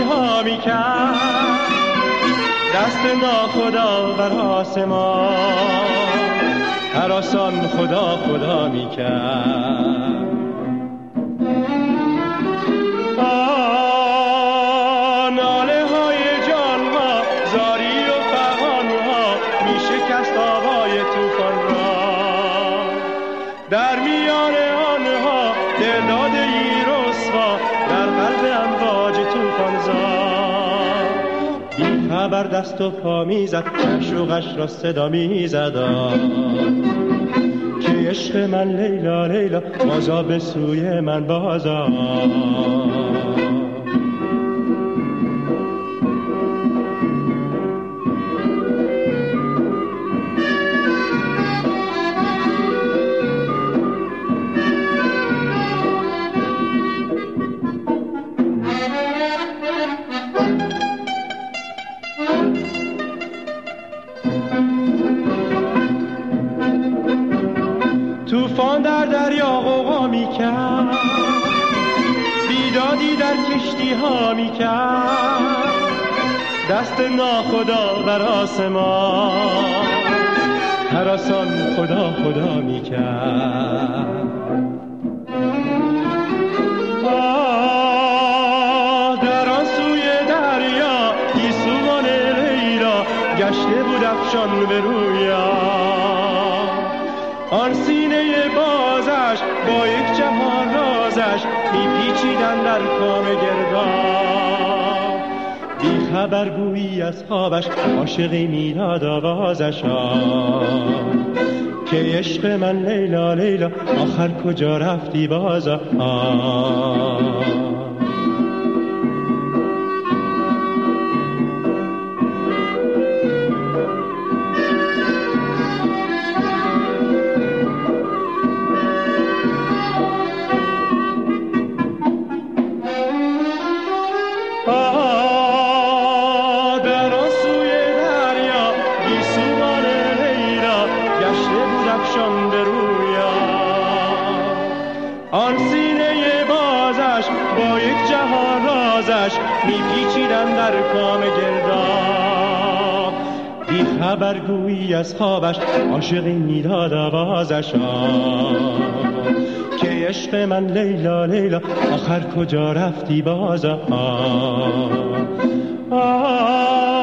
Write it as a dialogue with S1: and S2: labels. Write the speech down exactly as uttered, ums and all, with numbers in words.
S1: ها میکرد، دست ناخدا بر آسمان هراسان خدا خدا میکرد. آه ناله های جان ها، زاری و فغان ها میشکست آوای توفان را، در میان آنها دلداده ای رسوا در قلب امواج توفان زاد. بی خبر دست و پا میزد، معشوقش را صدا میزد که عشق من لیلا لیلا بازا به سوی من بازا. توفان در دریا غوغا میکرد، بیدادی در کشتی ها میکرد، دست ناخدا بر آسمان هراسان خدا خدا میکرد. آه در آن سوی دریا گیسوان لیلا گشته بود افشان به رویا، آن سینه بازش با یک جهان رازش میپیچیدن در کام گردان. بی خبر گویی از خوابش عاشقی میداد آوازش که عشق من لیلا لیلا آخر کجا رفتی بازا. آن سینه بازش با یک جهان رازش میپیچیدن در کام گرداب. بی خبر گویی از خوابش عاشقی میداد آوازش که عشق من لیلا لیلا آخر کجا رفتی بازا. آه آه